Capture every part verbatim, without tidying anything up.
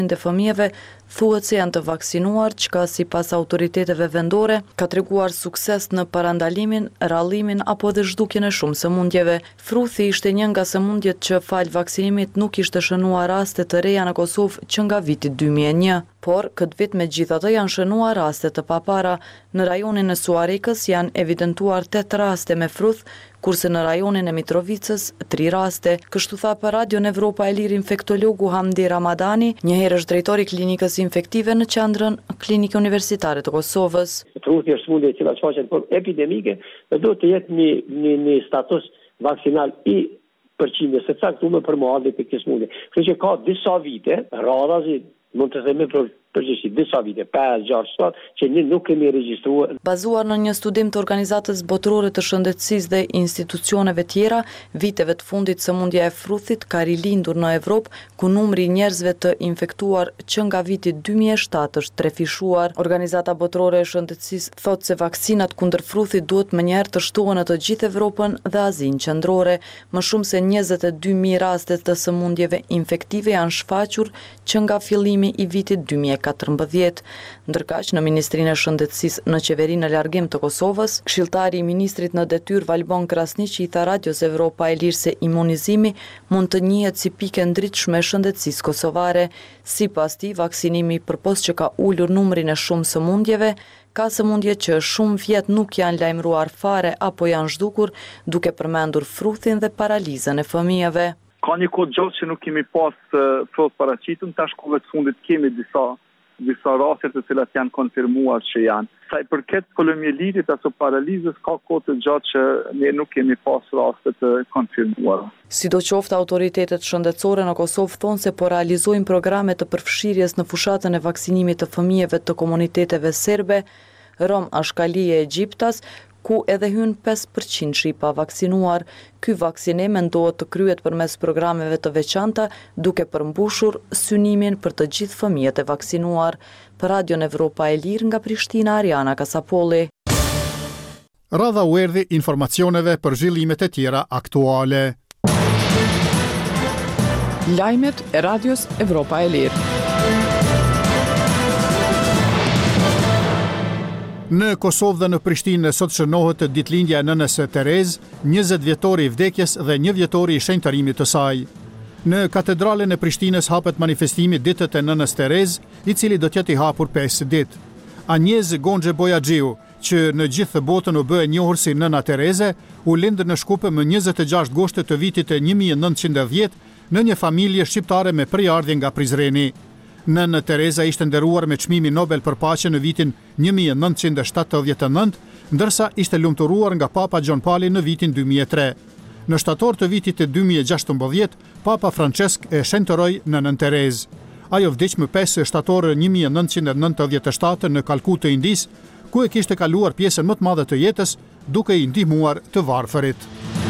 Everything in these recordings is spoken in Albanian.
të fëmijëve thuhet se janë të vaksinuar, çka sipas autoriteteve vendore ka treguar sukses në parandalimin, rrallimin apo dhe zhdukjen e shumë sëmundjeve. Fruthi ishte një nga sëmundjet që fal vaksinimit nuk ishte shënuar raste të reja në Kosovë që nga viti dy mijë e një, por këtë vit megjithatë janë shënuar raste të papara. Në rajonin e Suarikës janë evidentuar tetë raste me fruth, kurse në rajonin e Mitrovicës tri raste. Kështu tha për Radion Evropa e Lirë infektologu Hamdi Ramadani, një herësh drejtori klinikës infektive në qendrën Klinikë Universitare të Kosovës. Truthi është sëmundje e cila shfaqet por epidemike dhe do të jetë një, një, një status vaksinal i përqindjes së caktuar për muadit të kësaj sëmundje. Kështu që ka disa vite, radhazi mund të themi për përgjithësi disa vite, pesë gjashtë shtatë, që ne nuk kemi regjistruar. Bazuar në një studim të Organizatës Botërore të Shëndetësisë dhe institucioneve tjera, viteve të fundit sëmundja e fruthit ka rilindur në Evropë, ku numri i njerëzve të infektuar që nga viti dy mijë e shtatë është trefishuar. Organizata Botërore e Shëndetësisë thotë se vaksinat kundër fruthit duhet më njëherë të shtohen në të gjithë Evropën dhe Azinë Qendrore. Më shumë se njëzet e dy mijë raste të sëmundjeve infektive janë shfaqur që nga fillimi i vitit dy mijë e katërmbëdhjetë. Ndërkaq në Ministrinë e Shëndetësisë në Qeverinë e Largim të Kosovës, këshilltari i ministrit në detyrë Valbon Krasniqi i tha Radios Evropa e Lirë se imunizimi mund të njihet si pikë ndritshme e shëndetësisë kosovare. Sipas tij, vaksinimi përpos që ka ulur numrin e shumë sëmundjeve, ka sëmundje që shumë vjet nuk janë lajmëruar fare apo janë zhdukur, duke përmendur fruthin dhe paralizën e fëmijëve. Ka një kohë gjatë që nuk kemi pas uh, frut paraqitën, tash kohëve të fundit kemi disa disa raste të cilat janë konfirmuar që janë. Sa i përket poliomielitit apo paralizës, ka kohë të gjatë që ne nuk kemi pas raste të konfirmuara. Sidoqoftë, autoritetet shëndetësore në Kosovë thonë se po realizojnë programe të përfshirjes në fushatën e vaksinimit të fëmijëve të komuniteteve serbe, Rom, Ashkali e Egjiptas, ku edhe hyn pesë përqind shqipa vaksinuar. Ky vaksinim mendohet të kryhet përmes programeve të veçanta, duke përmbushur synimin për të gjithë fëmijët e vaksinuar. Për Radion Evropa e Lirë nga Prishtina, Ariana Kasapolli. Radha u erdhi informacioneve për zhvillimet e tjera aktuale. Lajmet e Radios Evropa e Lirë. Në Kosovë dhe në Prishtinë sot shënohet ditëlindja e nënës së Terez, njëzet vjetori i vdekjes dhe një vjetori i shenjtërimit të saj. Në katedralen e Prishtinës hapet manifestimi Ditët e nënës Terez, i cili do të jetë i hapur pesë ditë. Anjez Gonxhe Bojaxhiu, që në gjithë botën u bë e njohur si Nëna Tereze, u lindë në Shkupe më njëzet e gjashtë goshtë të vitit e një mijë e nëntëqind e dhjetë në një familje shqiptare me prejardhje nga Prizreni. Nëna Tereza ishte nderuar me çmimin Nobel për paqe në vitin një mijë e nëntëqind e shtatëdhjetë e nëntë, ndërsa ishte lumturuar nga Papa John Paul në vitin dy mijë e tre. Në shtator të vitit të dy mijë e gjashtëmbëdhjetë, Papa Francesc e shenjtëroi Nënën Terezë. Ajo vdiq më pesë shtator një mijë e nëntëqind e nëntëdhjetë e shtatë në Kalkutë të Indisë, ku e kishte kaluar pjesën më të madhe të jetës duke i ndihmuar të varfërit.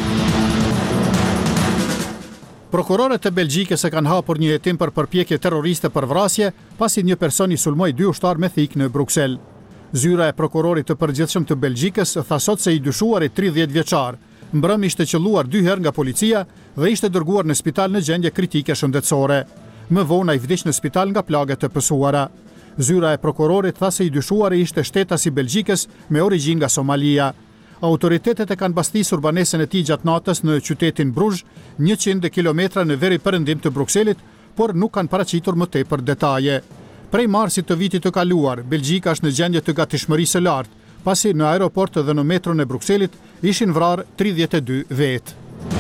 Prokurorët e Belgjikës e kanë hapur një hetim për përpjekje terroriste për vrasje, pasi një person i sulmoi dy ushtar me thikë në Bruksel. Zyra e prokurorit të përgjithshëm të Belgjikës tha sot se i dyshuari tridhjetë vjeçar, mbrëm ishte qelluar dy herë nga policia dhe ishte dërguar në spital në gjendje kritike shëndetësore. Më vonë ai vdiq në spital nga plagë të pësuara. Zyra e prokurorit tha se i dyshuari ishte shtetas i Belgjikës me origjinë nga Somalia. Autoritetet e kanë bastisur banesën e tij gjatë natës në qytetin Brugj, njëqind kilometra në veri perëndim të Brukselit, por nuk kanë paraqitur më tepër detaje. Prej marsit të vitit të kaluar, Belgjika është në gjendje të gatishmërisë së lartë, pasi në aeroport dhe në metron e Brukselit ishin vrarë tridhjetë e dy vetë.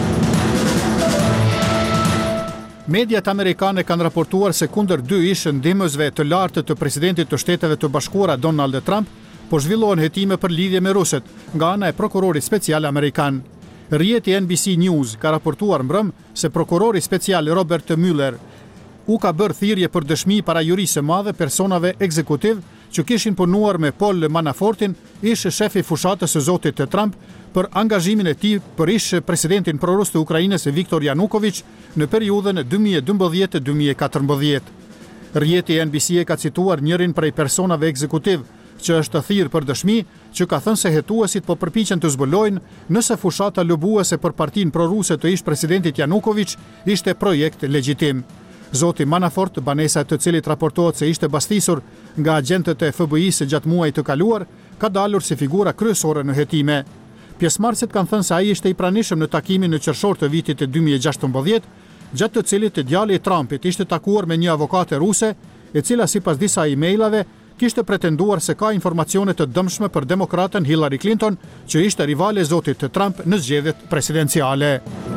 Mediat amerikane kanë raportuar se kundër dy ish ndihmësve të lartë të presidentit të Shteteve të Bashkuara Donald Trump, po zhvillohen hetime për lidhje me rusët nga ana e prokurorit special amerikan. Rrjeti N B C News ka raportuar mbrëm se prokurori special Robert Mueller u ka bërë thirrje për dëshmi para jurisë së madhe personave ekzekutiv që kishin punuar me Paul Manafortin, ish shefi fushatës së zotit të Trump, për angazhimin e tij për ish presidentin prorus të Ukrainës Viktor Yanukovych në periudhën dy mijë e dymbëdhjetë dy mijë e katërmbëdhjetë. Rrjeti N B C e ka cituar njërin prej personave ekzekutiv që është thirr për dëshmi, që ka thënë se hetuesit po përpiqen të zbulojnë nëse fushata lobuese për partinë proruse të ish presidentit Yanukovych ishte projekt legjitim. Zoti Manafort, banesa të cilit raportohet se ishte bastisur nga agentët e F B I-s gjatë muajit të kaluar, ka dalur si figura kryesore në hetime. Pjesëmarrësit kanë thënë se ai ishte i pranishëm në takimin në qershor të vitit të dy mijë e gjashtëmbëdhjetë, gjatë të cilit djali i Trumpit ishte takuar me një avokate ruse, e cila sipas disa emailave kishte pretenduar se ka informacione të dëmshme për demokratën Hillary Clinton, që ishte rivale e zotit Trump në zgjedhjet presidenciale.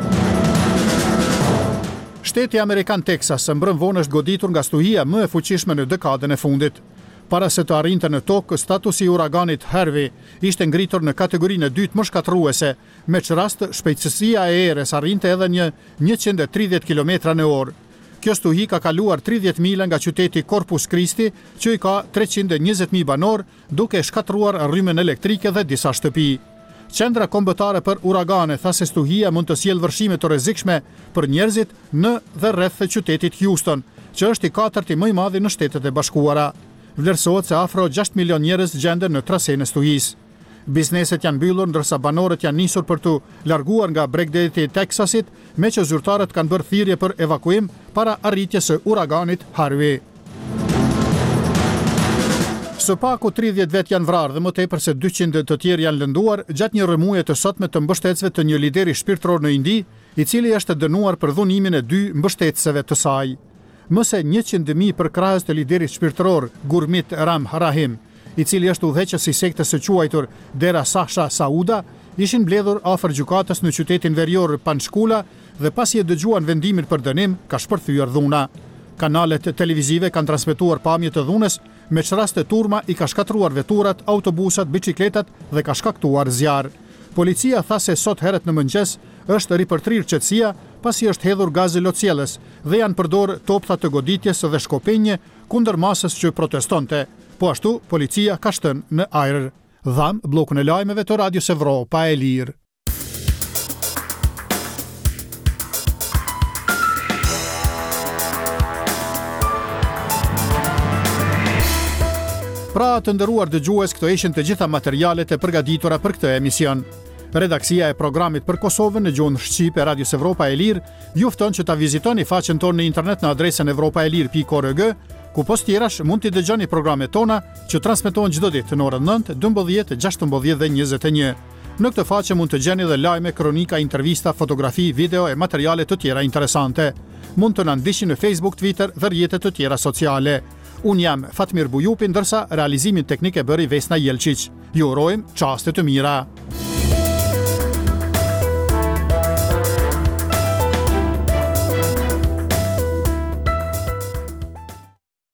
Shteti Amerikan Texas së mbrëm vonë është goditur nga stuhia më e fuqishme në dekadën e fundit. Para se të arrinte në tokë, statusi i uraganit Harvey ishte ngritur në kategorinë e dytë më shkatërruese, me që rast shpejtësia e erës arrinte edhe një njëqind e tridhjetë kilometra në orë. Kjo stuhi ka kaluar tridhjetë mila nga qyteti Corpus Christi, që i ka treqind e njëzet mijë banor, duke shkatruar rrymen elektrike dhe disa shtëpi. Qendra kombëtare për uragane tha se stuhia mund të sjellë vërshime të rrezikshme për njerëzit në dhe rreth qytetit Houston, që është i katërti më i madhi në Shtetet e Bashkuara. Vlerësohet se afro gjashtë milion njerëz gjenden në traseën e stuhisë. Bizneset janë mbyllur ndërsa banorët janë nisur për të larguar nga bregdeti i Texasit, me që zyrtarët kanë bërë thirrje për evakuim para arritjes së uraganit Harvey. Së paku tridhjetë vet janë vrarë dhe më tepër se dyqind të tjerë janë lënduar gjatë një rrëmuje të sotme të mbështetësve të një lideri shpirtëror në Indi, i cili është dënuar për dhunimin e dy mbështetësve të saj. Më se njëqind mijë përkrahës të liderit shpirtëror Gurmit Ram Rahim, i cili është udhëheqës i sektës së quajtur Dera Sasha Sauda, ishin mbledhur afër gjykatës në qytetin verior Panchkula dhe pasi e dëgjuan vendimin për dënim, ka shpërthyer dhuna. Kanalet televizive kanë transmetuar pamje të dhunës, me që raste turma i ka shkatruar veturat, autobusat, bicikletat dhe ka shkaktuar zjarr. Policia tha se sot herët në mëngjes është ripërtrir qetësia pasi është hedhur gazi lotësielës dhe janë përdor toptha të goditjes dhe shkopenje kundër masës që protestonte. Po ashtu, policia ka shtënë në ajër. Dham bllokun e lajmeve të Radios Evropa e Lirë. Pra të nderuar dëgjues, këto ishin të gjitha materialet e përgatitura për këtë emision. Redaksia e programit për Kosovën në gjuhën shqipe e Radios Evropa e Lirë ju fton që ta vizitoni faqen tonë në internet në adresën evropaelir pikë org, ku post tjerash mund t'i dëgjoni programet tona që transmetohen çdo ditë në orën nëntë, dymbëdhjetë, gjashtëmbëdhjetë dhe njëzet e një. Në këtë faqe mund të gjeni dhe lajme, kronika, intervista, fotografi, video e materiale të tjera interesante. Mund të na ndiqni në Facebook, Twitter dhe rrjetet të tjera sociale. Unë jam Fatmir Bujupi, ndërsa realizimin teknik e bëri Vesna Jelčić. Ju urojmë çaste të mira.